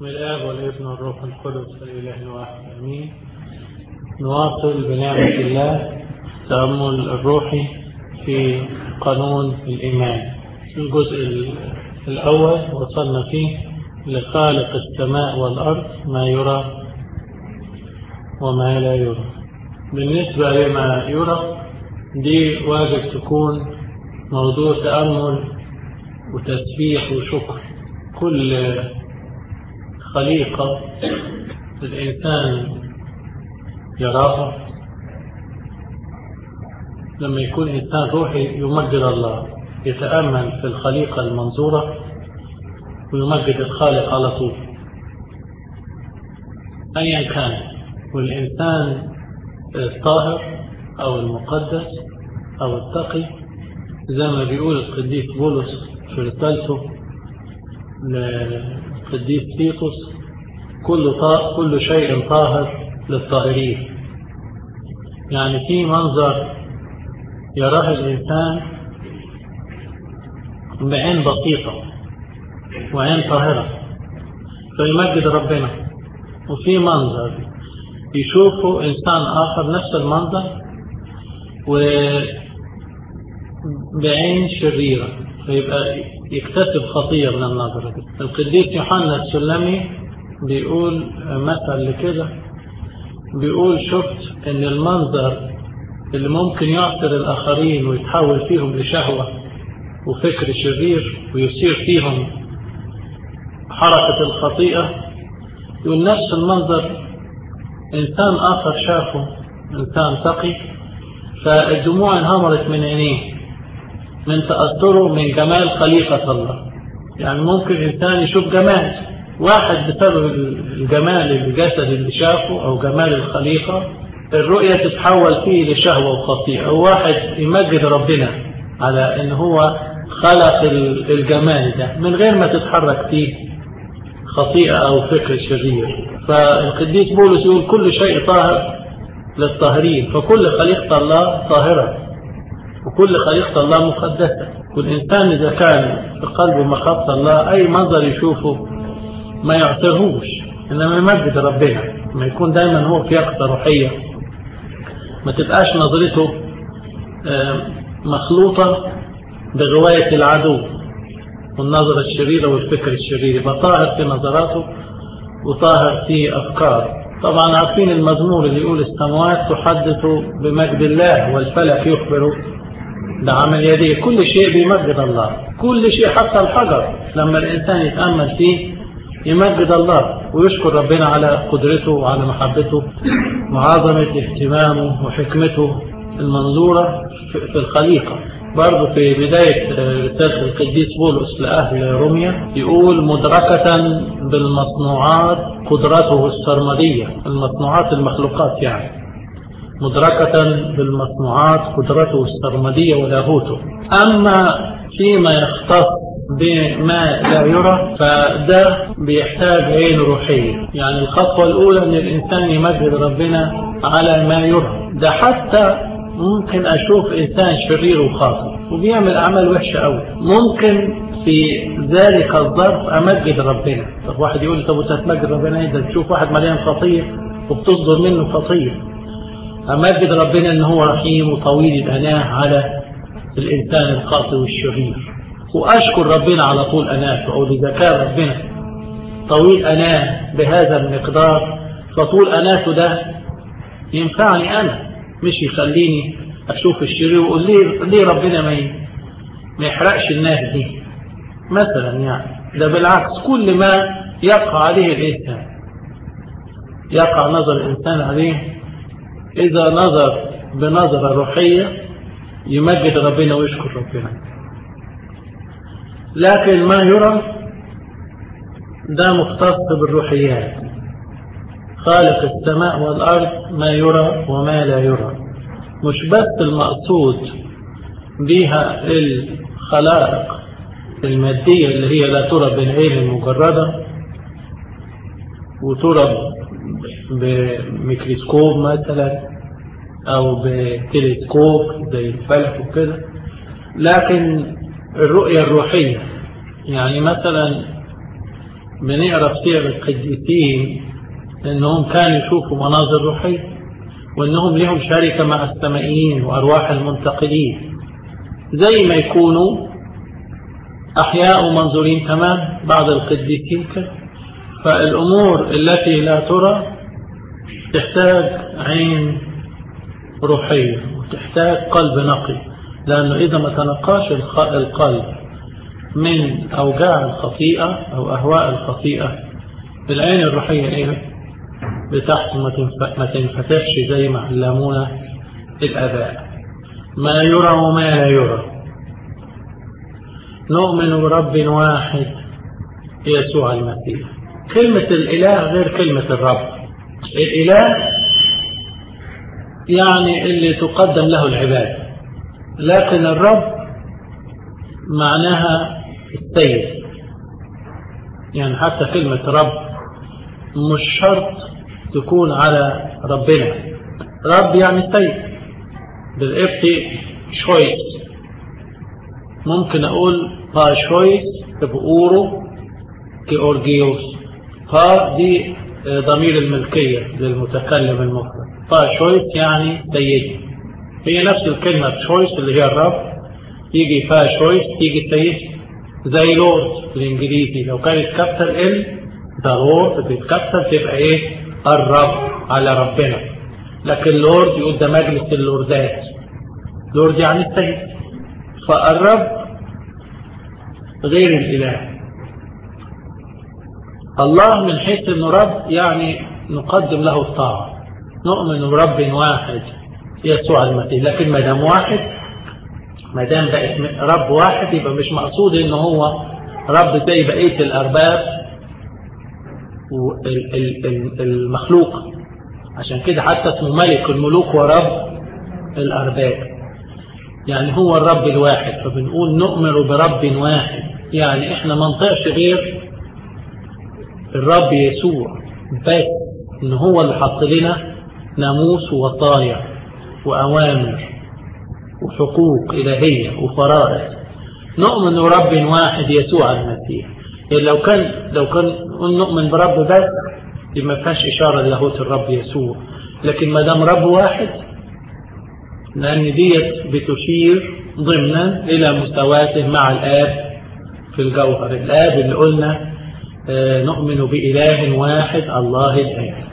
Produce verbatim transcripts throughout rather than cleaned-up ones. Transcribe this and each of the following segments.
بسم الآب والابن والروح القدس الإله واحد آمين. نواصل بنعمة الله التأمل الروحي في قانون الإيمان. في الجزء الأول وصلنا فيه لخالق السماء والأرض ما يرى وما لا يرى. بالنسبة لما يرى دي واجب تكون موضوع تأمل وتسبيح وشكر. كل خليقة الإنسان يراها لما يكون إنسان روحي يمجد الله، يتأمل في الخليقة المنظورة ويمجد الخالق على طول أيا كان. والإنسان الطاهر أو المقدس أو التقي زي ما بيقول القديس بولس في رسالته للقديس تيتوس كل طا... كل شيء طاهر للطاهرين. يعني في منظر يراه الإنسان بعين بسيطة وعين طاهرة فيمجد ربنا، وفي منظر يشوفه إنسان آخر نفس المنظر وبعين شريرة فيبقى يكتسب خطية من النظرة دي. القديس يوحنا السلمي بيقول مثل لكده، بيقول شفت ان المنظر اللي ممكن يعثر الآخرين ويتحول فيهم لشهوة وفكر شرير ويصير فيهم حركة الخطيئة، يقول نفس المنظر إنسان آخر شافه إنسان تقي فالدموع انهمرت من عينيه من تأثره من جمال خليقة الله. يعني ممكن إنسان يشوف جمال واحد بسبب الجمال الجسد اللي شافه أو جمال الخليقة، الرؤية تتحول فيه لشهوة وخطيئة. أو واحد يمجد ربنا على إن هو خلق الجمال ده من غير ما تتحرك فيه خطيئة أو فكر شرير. فالقديس بولس يقول كل شيء طاهر للطاهرين، فكل خليقة الله طاهرة وكل خليقة الله مقدسة. والإنسان إذا كان في قلبه مخافة الله أي منظر يشوفه ما يعترهوش، إنما يمجد ربنا، ما يكون دايما هو في يقظة روحية، ما تبقاش نظرته مخلوطة بغواية العدو والنظرة الشريرة والفكر الشرير، يبقى طاهر في نظراته وطاهر في أفكاره. طبعا عارفين المزمور اللي يقول السماوات تحدث بمجد الله والفلك يخبر بعمل يديه. كل شيء بيمجد الله، كل شيء حتى الحجر لما الإنسان يتأمل فيه يمجد الله ويشكر ربنا على قدرته وعلى محبته وعظمة اهتمامه وحكمته المنظورة في الخليقة. برضو في بداية رسالة القديس بولس لأهل روميا يقول مدركة بالمصنوعات قدرته السرمدية، المصنوعات المخلوقات يعني مدركة بالمصنوعات قدرته السرمدية ولاهوته. أما فيما يختص بما لا يرى فده بيحتاج عين روحية. يعني الخطوة الأولى أن الإنسان يمجد ربنا على ما يرى. ده حتى ممكن أشوف إنسان شرير وخاطئ وبيعمل أعمال وحشة أوي، ممكن في ذلك الظرف أمجد ربنا. طب واحد يقول طب وتتمجد ربنا إيه؟ ده تشوف واحد مليان خطية وبتصدر منه خطية. أمجد ربنا إن هو رحيم وطويل الأناة على الإنسان الخاطئ والشرير، وأشكر ربنا على طول أناته. أقول إذا كان ربنا طويل أناه بهذا المقدار فطول أناته ده ينفعني أنا، مش يخليني أشوف الشرير وأقول ليه, ليه ربنا ما ما يحرقش الناس دي مثلا. يعني ده بالعكس، كل ما يقع عليه الإنسان يقع نظر الإنسان عليه إذا نظر بنظرة روحية يمجد ربنا ويشكر ربنا. لكن ما يرى ده مختص بالروحيات، خالق السماء والأرض ما يرى وما لا يرى. مش بس المقصود بها الخلائق المادية اللي هي لا ترى بالعين المجردة وترى بميكروسكوب مثلا أو بتلسكوب زي الفلك وكده، لكن الرؤية الروحية. يعني مثلا بنقرأ في سير القديسين أنهم كانوا يشوفوا مناظر روحية، وأنهم لهم شركة مع السمائيين وأرواح المنتقلين، زي ما يكونوا أحياء ومنظورين تمام بعض القديسين كده. فالأمور التي لا ترى تحتاج عين روحية وتحتاج قلب نقي، لأنه إذا ما تنقاش القلب من أوجاع الخطيئة أو أهواء الخطيئة، العين الروحية إيه بتحت ما تنفتحش زي ما علمونا الآباء. ما يرى وما لا يرى. نؤمن برب واحد يسوع المسيح. كلمة الإله غير كلمة الرب. الإله يعني اللي تقدم له العبادة، لكن الرب معناها السيد. يعني حتى كلمة رب مش شرط تكون على ربنا. رب يعني سيد، بالإبتي شويس. ممكن أقول با شويس بأورو كأورجيوس. با دي ضمير الملكية للمتكلم المفرد. با شويس يعني سيد. هي نفس الكلمة شويس اللي هي الرب، يجي با شويس يجي سيد. زي لورد بالإنجليزي، لو كانت كابتل ال ده لورد بيتكابتل تبقى إيه الرب على ربنا. لكن لورد يقول ده مجلس اللوردات. لورد يعني السيد. فالرب غير الإله. الله من حيث انه رب يعني نقدم له الطاعة. نؤمن برب واحد يسوع المسيح. لكن ما دام واحد، ما دام بقت رب واحد، يبقى مش مقصود انه هو رب زي بقية الأرباب والمخلوق. عشان كده حتى اسمه ملك الملوك ورب الأرباب. يعني هو الرب الواحد. فبنقول نؤمن برب واحد، يعني احنا ما نطيعش غير الرب يسوع بس، ان هو اللي حط لنا ناموس ووصايا وأوامر وحقوق إلهية وفرائض. نؤمن برب واحد يسوع المسيح. يعني لو كان لو كان نؤمن برب بس دي ما فيهاش إشارة للاهوت الرب يسوع. لكن ما دام رب واحد، لأن ديت بتشير ضمنا إلى مساواته مع الآب في الجوهر. الآب اللي قلنا آه نؤمن بإله واحد الله الآب.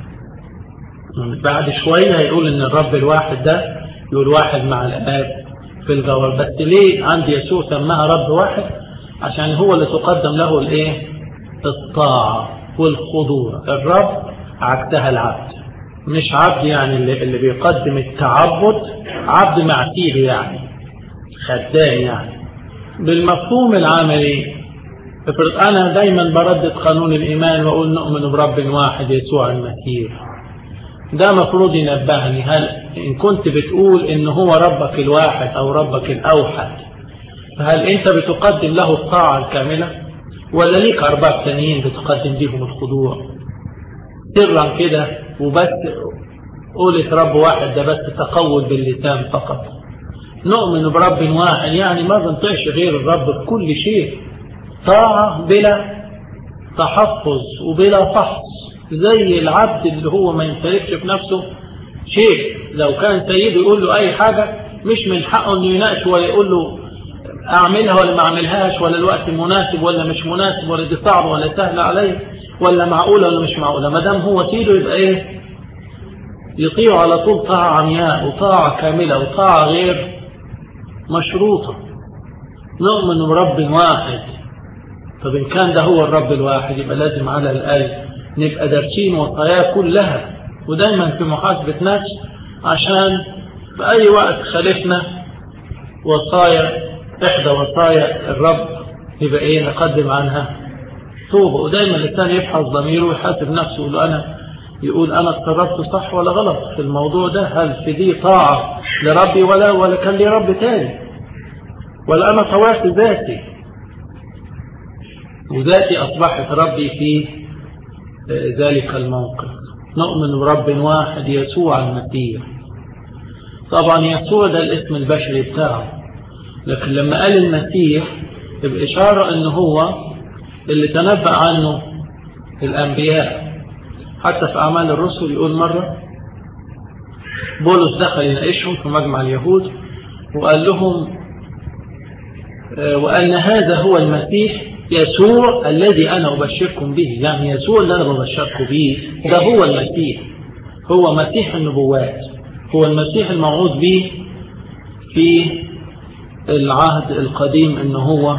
بعد شوية هيقول إن الرب الواحد ده يقول واحد مع الآب في الجوهر. بس ليه عند يسوع سماها رب واحد؟ عشان هو اللي تقدم له الإيه الطاعة والخضوع. الرب عبدها العبد، مش عبد يعني اللي, اللي بيقدم التعبد، عبد معتيل يعني خدام. يعني بالمفهوم العملي، افرض أنا دايما بردد قانون الإيمان وأقول نؤمن برب واحد يسوع المسيح، ده مفروض ينبهني. هل إن كنت بتقول إن هو ربك الواحد أو ربك الأوحد، فهل أنت بتقدم له الطاعة الكاملة، ولا ليك أرباب تانيين بتقدم لهم الخضوع سرا كده وبس؟ قولت رب واحد ده بس تقول باللسان فقط. نؤمن برب واحد يعني ما بنطيعش غير الرب بكل شيء، طاعة بلا تحفظ وبلا فحص، زي العبد اللي هو ما يمتلكش في نفسه شيء. لو كان سيده يقول له أي حاجة مش من حقه أنه يناقش ولا يقول له أعملها ولا ما أعملهاش، ولا الوقت مناسب ولا مش مناسب، ولا دي صعب ولا سهل عليه، ولا معقولة ولا مش معقولة. ما دام هو سيده يبقى إيه يطيع على طول طاعة عمياء وطاعة كاملة وطاعة غير مشروطة. نؤمن برب واحد. طب إن كان ده هو الرب الواحد، يبقى لازم على الأقل نبقى دارسين وصاياه كلها، ودايما في محاسبة نفس، عشان في أي وقت خالفنا وصايا إحدى وصايا الرب يبقى إيه نقدم عنها توبة. ودايما الإنسان يفحص ضميره ويحاسب نفسه، يقول أنا يقول أنا اتصرفت صح ولا غلط في الموضوع ده؟ هل في دي طاعة لربي ولا ولا كان لي رب تاني، ولا أنا طوعت ذاتي وذاتي أصبحت ربي في ذلك الموقف. نؤمن برب واحد يسوع المسيح. طبعا يسوع ده الاسم البشري بتاعه، لكن لما قال المسيح بإشارة أنه هو اللي تنبأ عنه الأنبياء. حتى في أعمال الرسل يقول مرة بولس دخل يناقشهم في مجمع اليهود وقال لهم وأن هذا هو المسيح يسوع الذي أنا أبشركم به، يعني يسوع اللي أنا ببشركم به ده هو المسيح، هو مسيح النبوات، هو المسيح الموعود به في العهد القديم إنه هو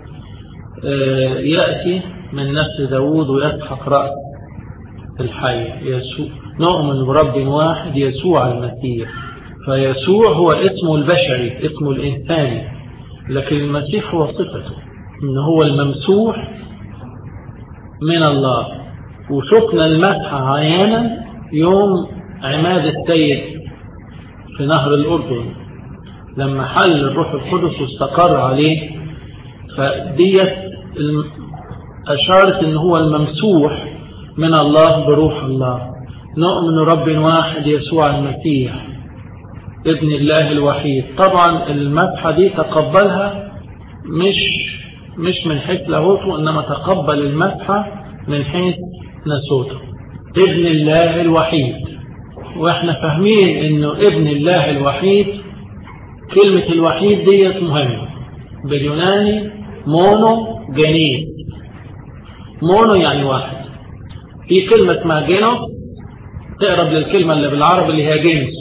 يأتي من نفس داود ويسحق رأس الحي. يسوع نؤمن برب واحد يسوع المسيح، فيسوع هو اسمه البشري، اسمه الإنساني، لكن المسيح هو صفته إنه هو الممسوح من الله. وشفنا المسح عيانا يوم عماد السيد في نهر الأردن لما حل الروح القدس واستقر عليه، فديت أشارت إنه هو الممسوح من الله بروح الله. نؤمن رب واحد يسوع المسيح ابن الله الوحيد. طبعا المسحة دي تقبلها مش مش من حيث لاهوته، إنما تقبل المسحة من حيث ناسوته، ابن الله الوحيد. واحنا فاهمين إنه ابن الله الوحيد، كلمة الوحيد ديت مهمة. باليوناني مونو جنين، مونو يعني واحد. في كلمة اسمها جينوس تقرب للكلمة اللي بالعربي اللي هي جنس،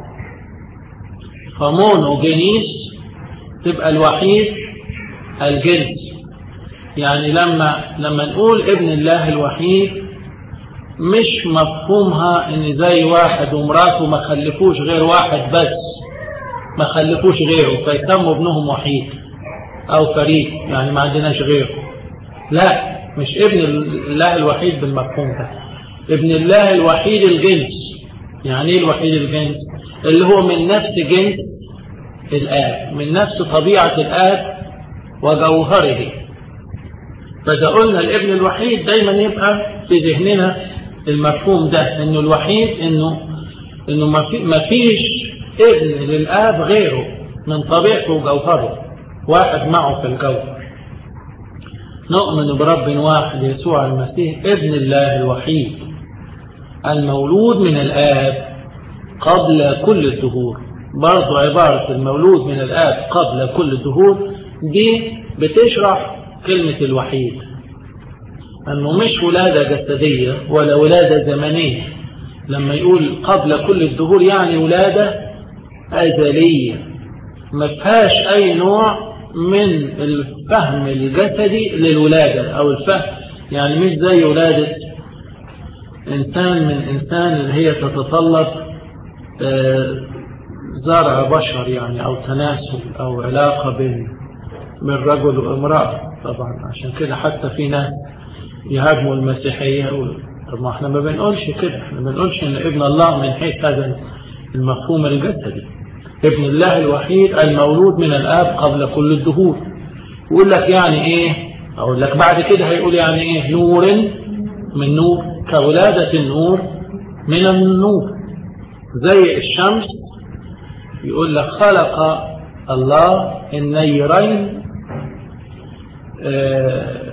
فمونو جنيس تبقى الوحيد الجنس. يعني لما لما نقول ابن الله الوحيد مش مفهومها ان زي واحد ومراته ما خلفوش غير واحد بس، ما خلفوش غيره فيسموا ابنهم وحيد او فريد، يعني ما عندناش غيره. لا، مش ابن الله الوحيد بالمفهوم ده. ابن الله الوحيد الجنس. يعني ايه الوحيد الجنس؟ اللي هو من نفس جنس الآب، من نفس طبيعة الآب وجوهره. فإذا قلنا الابن الوحيد دايما يبقى في ذهننا المفهوم ده، انه الوحيد انه انه ما فيش ابن للآب غيره من طبيعته وجوهره، واحد معه في الجوهر. نؤمن برب واحد يسوع المسيح ابن الله الوحيد المولود من الآب قبل كل الدهور. برضو عبارة المولود من الآب قبل كل الدهور دي بتشرح كلمة الوحيد، أنه مش ولادة جسدية ولا ولادة زمنية. لما يقول قبل كل الدهور يعني ولادة أزلية ما فيهاش أي نوع من الفهم الجسدي للولادة أو الفهم، يعني مش زي ولادة إنسان من إنسان اللي هي تتطلب زرع بشر يعني أو تناسل أو علاقة بين من رجل وامرأة. طبعا عشان كده حتى في ناس يهاجموا المسيحية. طب ما احنا ما بنقولش كده، احنا ما بنقولش ان ابن الله من حيث هذا المفهوم الجسدي. ابن الله الوحيد المولود من الآب قبل كل الدهور. يقول لك يعني ايه؟ اقول لك بعد كده هيقول يعني ايه؟ نور من نور، كولادة النور من النور. زي الشمس يقول لك خلق الله النيرين، آه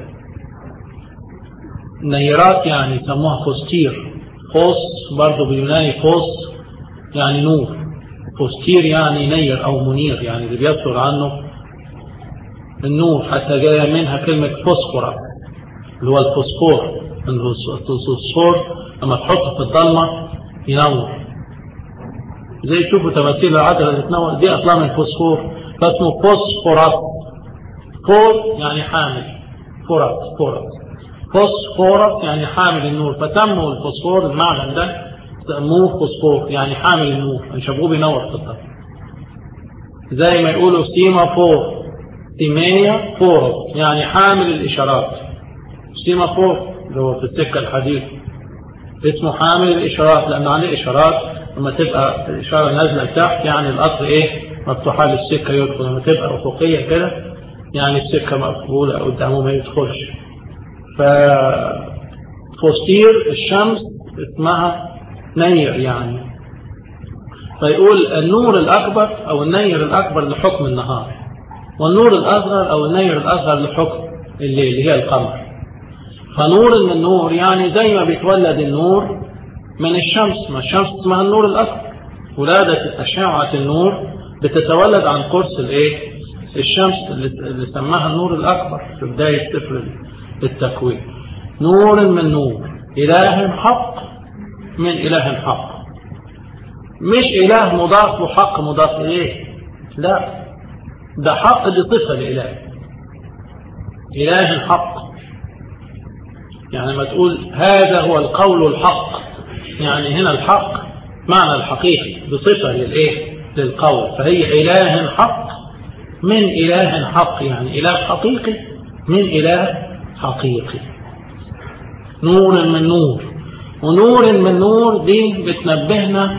نيرات يعني يسموها فستير. فوس برضو باليوناني فوس يعني نور، فستير يعني نير أو منير، يعني اللي بيصدر عنه النور. حتى جاية منها كلمة فوسفورا اللي هو الفوسفور. الفوسفور لما تحطه في الضلمة ينور، زي تشوفوا تماثيل العدلة اللي تنور دي أصلا من الفوسفور، فاسمه فوسفورات. فور يعني حامل، فورات فورات فوسفورات يعني حامل النور، فسموا الفوسفور المعدن ده سموه فوسفور يعني حامل النور، انشبوه بينور في الضلمة. زي ما يقولوا سيما فور، سيميا فورس يعني حامل الإشارات. سيما فور اللي هو في السكة الحديد اسمه حامل الإشارات، لأنه عليه إشارات. لما تبقى الإشارة نازلة تحت يعني القطر إيه؟ مفتوحة للسكة يدخل. لما تبقى أفقية كده يعني السكة مقفولة قدامه ما يدخلش. ففوستير الشمس اسمها نير يعني. فيقول النور الأكبر أو النير الأكبر لحكم النهار، والنور الأصغر أو النير الأصغر لحكم الليل اللي هي القمر. فنور من نور يعني زي ما بيتولد النور من الشمس، ما الشمس اسمها النور الأكبر، ولادة أشعة النور بتتولد عن قرص الايه الشمس اللي سماها النور الأكبر في بداية سفر التكوين. نور من نور، إله حق من إله حق، مش إله مضاف وحق مضاف إليه، لا، ده حق دي صفة لإله، إله حق. يعني ما تقول هذا هو القول الحق، يعني هنا الحق معنى الحقيقي بصفة للإيه للقول، فهي إله حق من إله حق، يعني إله حقيقي من إله حقيقي. نور من نور، ونور من نور دي بتنبهنا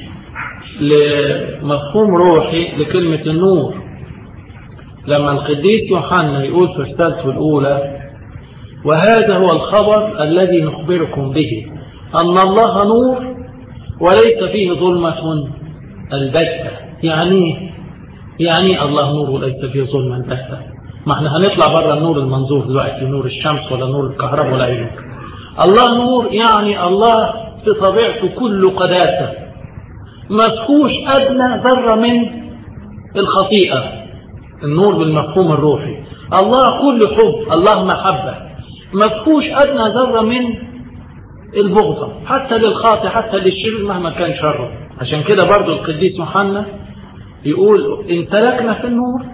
لمفهوم روحي لكلمة النور. لما القديس يوحنا يقول في رسالته الأولى وهذا هو الخبر الذي نخبركم به أن الله نور وليس فيه ظلمة البتة. يعني يعني الله نور وليس فيه ظلمة البتة. ما احنا هنطلع بره النور المنظور دلوقتي، نور الشمس ولا نور الكهرباء ولا أي نور. الله نور يعني الله في طبيعته كله قداسة، ما فيهوش أدنى ذرة من الخطيئة. النور بالمفهوم الروحي، الله كل حب، الله محبة، ما فيهوش أدنى ذرة من البغضة حتى للخاطئ حتى للشرير مهما كان شره. عشان كده برضو القديس يوحنا يقول إن سلكنا في النور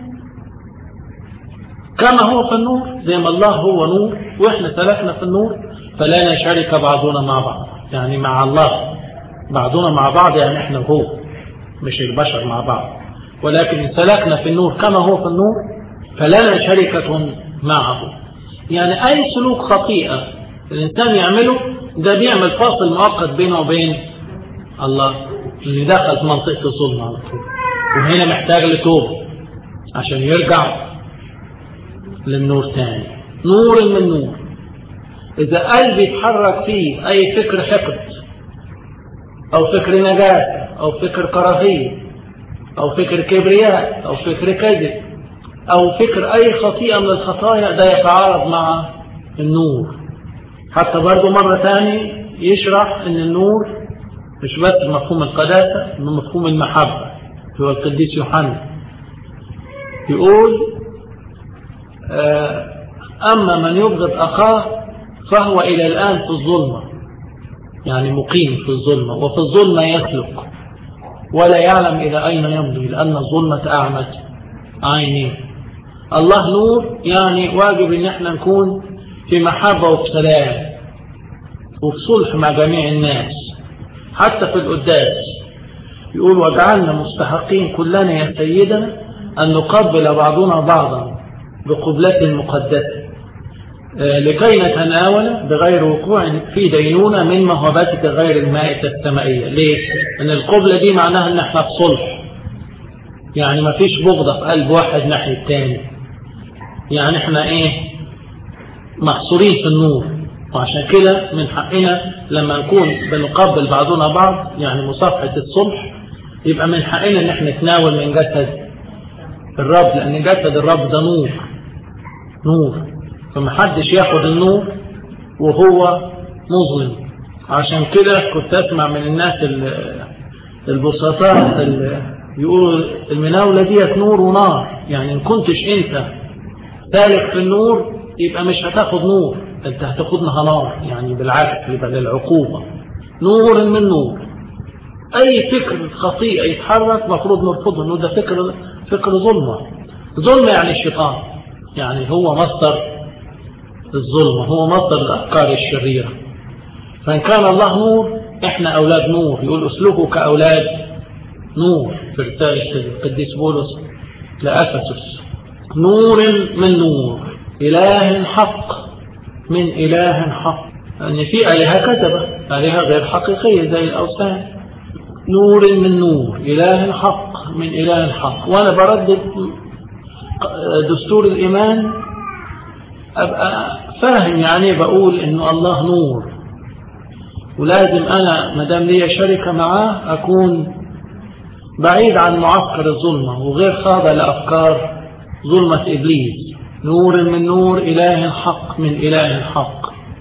كما هو في النور، زي ما الله هو نور وإحنا سلكنا في النور فلا نشارك بعضنا مع بعض. يعني مع الله بعضنا مع بعض، يعني إحنا وهو، مش البشر مع بعض، ولكن إن سلكنا في النور كما هو في النور فلنا شركة معه. يعني أي سلوك خطيئة الإنسان يعمله ده بيعمل فاصل مؤقت بينه وبين الله، اللي دخل في منطقة الظلم على طول، وهنا محتاج لتوبة عشان يرجع للنور تاني. نور من نور، إذا قلب يتحرك فيه أي فكر حقد أو فكر نجاسة أو فكر كراهية أو فكر كبرياء أو فكر كذب أو فكر أي خطيئة من الخطايا، ده يتعارض مع النور. حتى برضو مرة ثانية يشرح أن النور مش بس مفهوم القداسة، إنه مفهوم المحبة. هو القديس يوحنا يقول أما من يبغض أخاه فهو إلى الآن في الظلمة، يعني مقيم في الظلمة، وفي الظلمة يسلك ولا يعلم إلى أين يمضي لأن الظلمة أعمت عينيه. الله نور، يعني واجب إن احنا نكون في محبة وبسلام وفي صلح مع جميع الناس حتى في القداس. يقول واجعلنا مستحقين كلنا يا سيدنا أن نقبل بعضنا بعضا بقبلة مقدسة لكي نتناول بغير وقوع في دينونة من موهبتك غير المائتة السمائية. ليه؟ أن القبلة دي معناها أن احنا في صلح، يعني ما فيش بغضة في قلب واحد ناحية التاني، يعني احنا ايه محصورين في النور. وعشان كده من حقنا لما نكون بنقبل بعضنا بعض، يعني مصافحة الصلح، يبقى من حقنا ان احنا نتناول من جسد الرب، لان جسد الرب ده نور نور، فمحدش ياخد النور وهو مظلم. عشان كده كنت اسمع من الناس البسطاء اللي يقولوا المناولة ديت نور ونار، يعني ان كنتش انت سالك في النور يبقى مش هتاخد نور، انت هتاخدنا نار، يعني بالعكس يبقى للعقوبة. نور من نور، اي فكر خطيئة يتحرك مفروض نرفضه، انه ده فكر فكر ظلمة. ظلمة يعني الشيطان، يعني هو مصدر الظلمة، هو مصدر الافكار الشريرة. فان كان الله نور احنا اولاد نور، يقول اسلكوا كاولاد نور في رسالة القديس بولس لأفسس. نور من نور، إله حق من إله حق، لأن يعني في آلهة كذبة، آلهة غير حقيقية زي الأوثان. نور من نور، إله حق من إله حق. وأنا بردد دستور الإيمان أبقى فاهم يعني بقول إنه الله نور، ولازم أنا مدام لي شركة معاه أكون بعيد عن معسكر الظلمة وغير خاضع لأفكار ظلمة إبليس. نور من نور، إله حق من إله حق.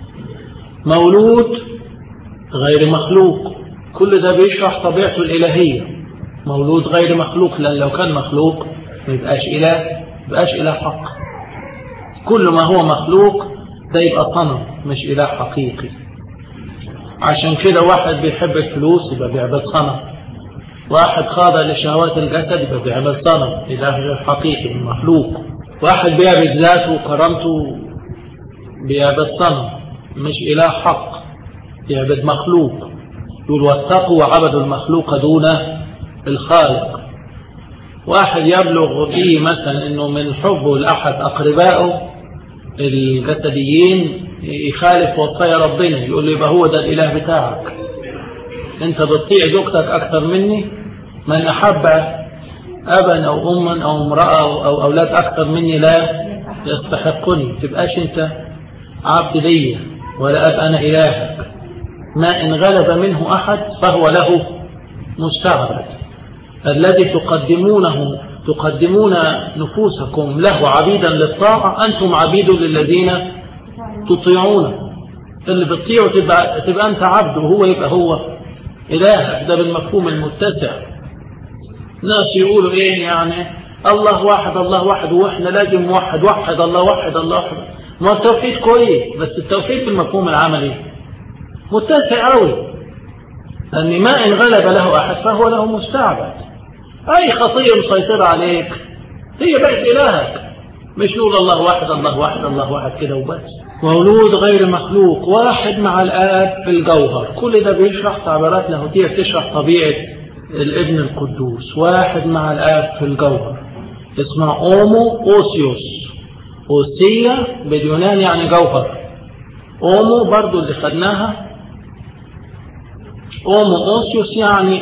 مولود غير مخلوق، كل ده بيشرح طبيعته الإلهية. مولود غير مخلوق، لأن لو كان مخلوق ما يبقاش إله، ما يبقاش إله حق. كل ما هو مخلوق ده يبقى صنم مش إله حقيقي. عشان كده واحد بيحب الفلوس يبقى بيعبد صنم، واحد خاضع لشهوات الجسد يبقى بيعبد صنم، إله غير حقيقي مخلوق. واحد بيعبد ذاته وكرامته بيعبد صنم مش إله حق، يعبد مخلوق. يقول واتقوا وعبدوا المخلوق دون الخالق. واحد يبلغ فيه مثلا انه من حبه لأحد أقربائه الجسديين يخالف وصايا ربنا، يقول له يبقى هو ده الإله بتاعك، انت بتطيع زوجتك أكثر مني، من أحب أبا أو أما أو امرأة أو أولاد أكثر مني لا يستحقني. تبقاش انت عبد لي ولا أب أنا إلهك. ما إن غلب منه أحد فهو له مستعبد. الذي تقدمونه تقدمون نفوسكم له عبيدا للطاعة، أنتم عبيد للذين تطيعونه. اللي بتطيعه تبقى, تبقى أنت عبد وهو يبقى هو إلهك. ده بالمفهوم المتسع. ناس يقولوا إيه يعني الله واحد الله واحد وإحنا لازم موحد، وحد الله وحد الله وحد. ما التوحيد كويس، بس التوحيد بالمفهوم العملي متسع قوي، أن ما إن غلب له أحد فهو له مستعبد. أي خطية مسيطرة عليك هي بقت إلهك. مش نقول الله واحد الله واحد الله واحد كده وبس. مولود غير مخلوق، واحد مع الآب في الجوهر. كل ده بيشرح تعبيرات لاهوتية بتشرح طبيعة الابن القدوس. واحد مع الآب في الجوهر، اسمها أومو أوسيوس. أوسية باليونان يعني جوهر. أومو برضو اللي خدناها أومو أوسيوس يعني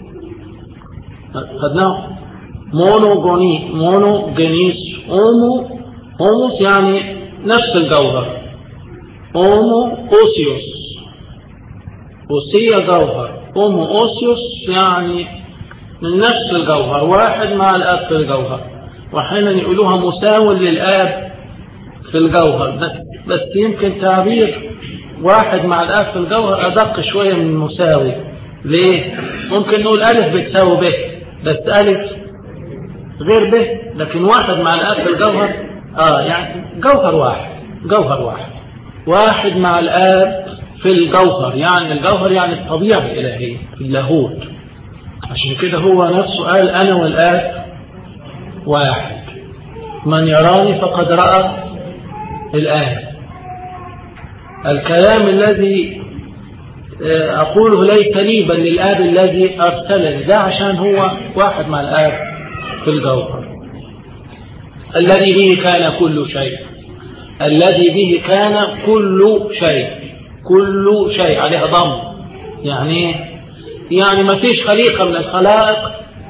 خدناه مونوجوني مونوجينيس. أومو أوموس يعني نفس الجوهر. أومو أوسيوس أوسية جوهر. أومو أوسيوس يعني من نفس الجوهر، واحد مع الآب في الجوهر. وحين يقولوها مساو للآب في الجوهر، بس, بس يمكن تعبير واحد مع الآب في الجوهر أدق شوية من مساوي. ليه؟ ممكن نقول ألف بتساوي ب، بس ألف غير ب، لكن واحد مع الآب في الجوهر آه يعني جوهر واحد. جوهر واحد واحد مع الآب في الجوهر، يعني الجوهر يعني الطبيعة الإلهية في اللاهوت. عشان كده هو نفسه قال أنا والآب واحد، من يراني فقد رأى الآب. الكلام الذي أقوله ليس لي بل للآب الذي أرسلني، ده عشان هو واحد مع الآب في الجوهر. الذي به كان كل شيء، الذي به كان كل شيء. كل شيء عليها ضم، يعني يعني ما فيش خليقة من الخلائق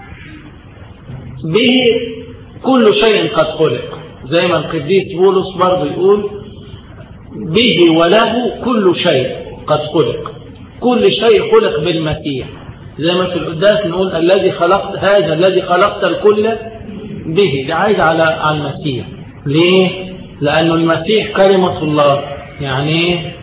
به كل شيء قد خلق. زي ما القديس بولس برضه يقول به وله كل شيء قد خلق. كل شيء خلق بالمسيح. زي ما في القداس نقول الذي خلقت هذا الذي خلقت الكل به، ده عايز على على المسيح. ليه؟ لأنه المسيح كلمة الله. يعني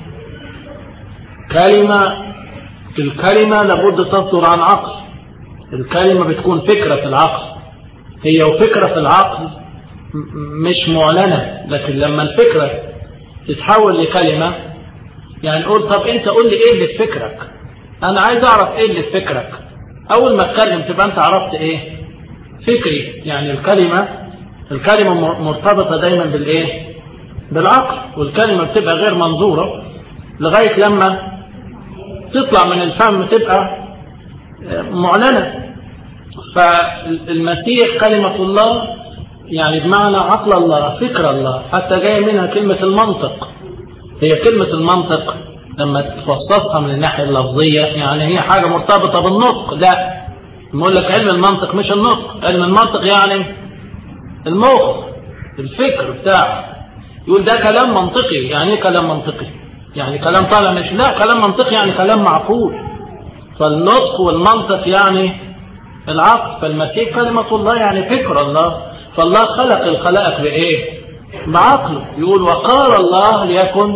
كلمة، الكلمة لابد تصدر عن عقل. الكلمة بتكون فكرة في العقل، هي وفكرة في العقل مش معلنة، لكن لما الفكرة تتحول لكلمة يعني قول طب انت قول لي ايه اللي في فكرك، انا عايز اعرف ايه اللي في فكرك. اول ما اتكلم تبقى انت عرفت ايه فكري. يعني الكلمة الكلمة مرتبطة دايما بالايه بالعقل، والكلمة بتبقى غير منظورة لغاية لما تطلع من الفم تبقى معلنة. فالمسيح كلمة الله يعني بمعنى عقل الله، فكر الله، حتى جاي منها كلمة المنطق. هي كلمة المنطق لما تفصصها من الناحية اللفظية يعني هي حاجة مرتبطة بالنطق. لا، نقول لك علم المنطق مش النطق. علم المنطق يعني المخ، الفكر بتاعه. يقول ده كلام منطقي. يعني ايه كلام منطقي؟ يعني كلام طالع مش لا كلام منطقي يعني كلام معقول. فالنطق والمنطق يعني العقل. فالمسيح كلمة الله يعني فكر الله. فالله خلق الخلائق بإيه؟ بعقله. يقول وقال الله ليكن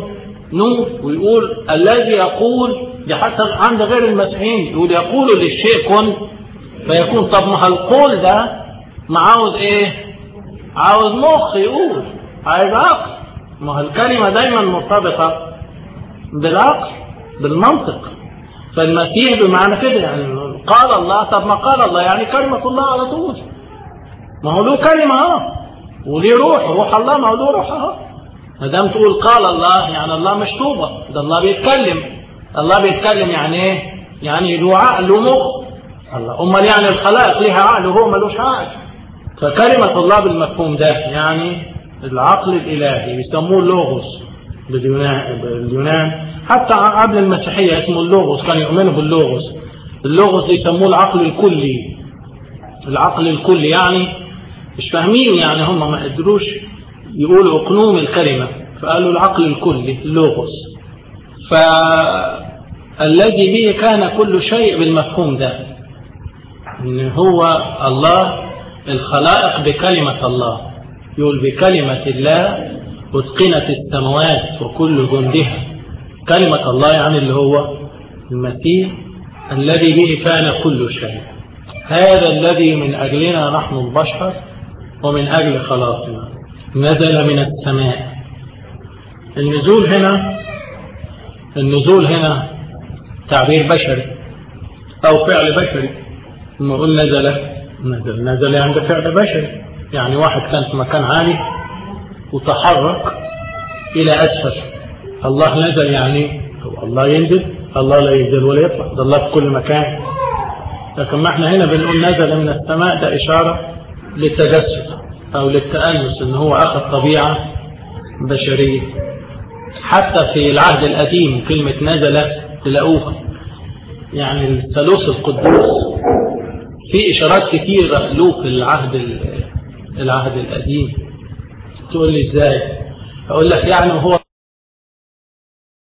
نور ويقول الذي يقول، دي حتى عند غير المسيحيين يقول يقول للشيء كن فيكون. طب ما القول ده ما عاوز ايه؟ عاوز مخ يقول، عايز عقل. ما الكلمة دايما مرتبطة بالعقل بالمنطق. فالمسيح بمعنى كده يعني قال الله. طب ما قال الله يعني كلمة الله على طول، ما هو له كلمة اه وليه روح، روح الله ما هو له روح اه. ما دام تقول قال الله يعني الله مش طوبة، ده الله بيتكلم. الله بيتكلم يعني ايه؟ يعني له عقل له مخ. الله امال يعني الخلائق ليها عقل وهو ملوش عقل؟ فكلمة الله بالمفهوم ده يعني العقل الإلهي بيسموه اللوغوس باليونان. حتى قبل المسيحية اسمه اللوغوس، كانوا يؤمنوا باللوغوس. اللوغوس يسموه العقل الكلي. العقل الكلي يعني مش فاهمين، يعني هم ما قدروش يقولوا اقنوم الكلمة فقالوا العقل الكلي اللوغوس. فالذي به كان كل شيء بالمفهوم ده، ان هو الله الخلائق بكلمة الله. يقول بكلمة الله أتقنت السماوات وكل جندها. كلمة الله يعني اللي هو المسيح الذي به كان كل شيء. هذا الذي من أجلنا نحن البشر ومن أجل خلاصنا نزل من السماء. النزول هنا النزول هنا تعبير بشري أو فعل بشري. لما نقول نزل نزل نزل عند فعل بشري، يعني واحد كان في مكان عالي وتحرك إلى أسفل. الله نزل يعني هو الله ينزل؟ الله لا ينزل ولا يطلع، ده الله في كل مكان. لكن ما احنا هنا بنقول نزل من السماء، ده إشارة للتجسد أو للتأنس، إن هو أخذ طبيعة بشرية. حتى في العهد القديم كلمة نزل تلاقوها يعني الثالوث القدوس في إشارات كثيرة له في العهد العهد القديم. تقول لي إزاي؟ أقول لك يعني هو